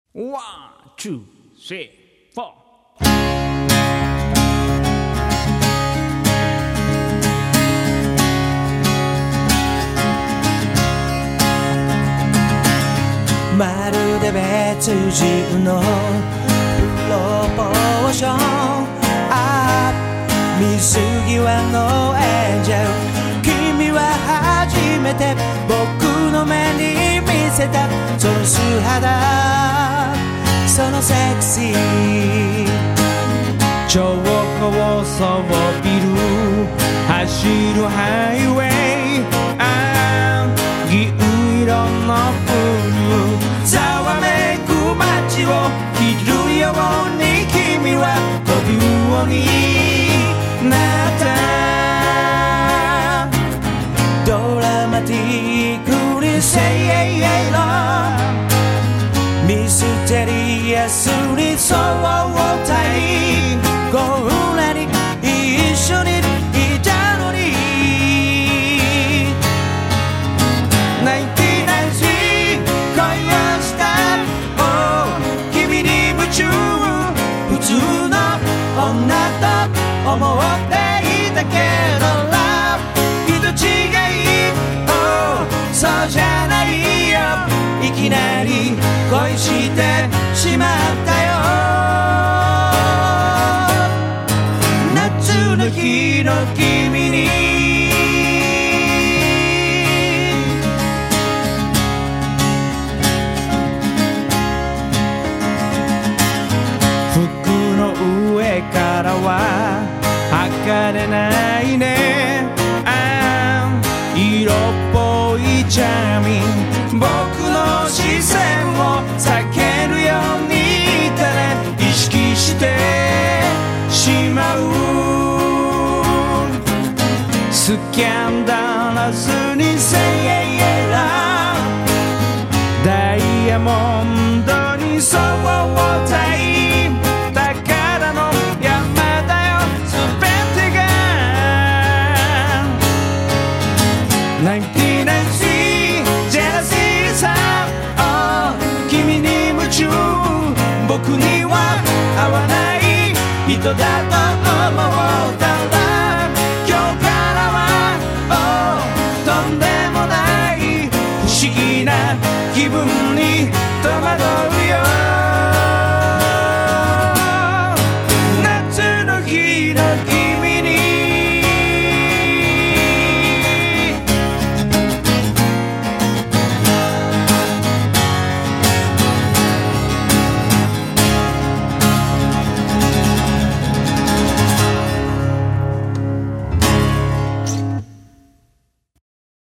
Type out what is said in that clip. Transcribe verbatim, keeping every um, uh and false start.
One, two, three, four. まるで別人のプロポーション、ああ水際のエンジェル、君は初めて僕の目に見せたその素肌、そのセクシー、超高層ビル走るハイウェイ、ああ銀色のブルーざわめく街を切るように君は飛び魚になった。ドラマティックにセイエロ、ミステリアスにそうたい、こんなに一緒にいたのに泣いてないし恋をした、oh、君に夢中、普通の女と思っていたけど Love 人違い、oh、そうじゃないよ、いきなり恋してしまったよ。夏の日の君に服の上からは測れないね、ああ色っぽいチャーミング、僕の視線を避けるように言ったね、意識してしまう。スキャンダラスにセイエラ、ダイヤモンドにそうたい、宝の山だよ全てが。ナインティナインジェラシーさ、oh、君に夢中、僕には合わない人だと